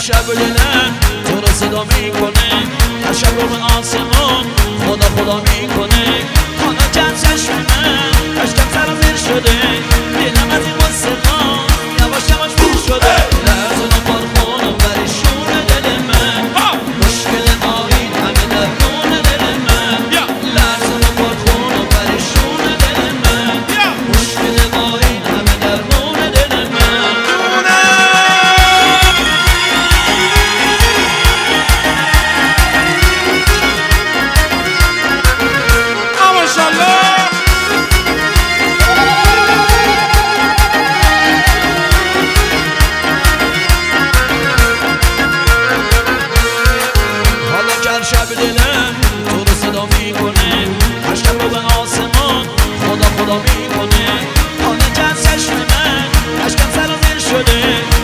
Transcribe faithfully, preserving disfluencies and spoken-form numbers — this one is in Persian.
شب دلم تو رو صدا میکنه، هر شب رو به آسمان خدا خدا میکنه. حالا چند چشم من اشکم سرازیر شده، دلم از این قصه ها یواش یواش پیر شده. لرزون و پرخونم پریشون دل من، مشکل ما این همه درمون دل من. لرزون و پرخونم پریشون دل من، مشکل ما این همه درمون دل من. شب دلم تو رو صدا میکنه، هر شب رو به آسمان خدا خدا میکنه. حالا چند چشم من اشکم سرازیر شده،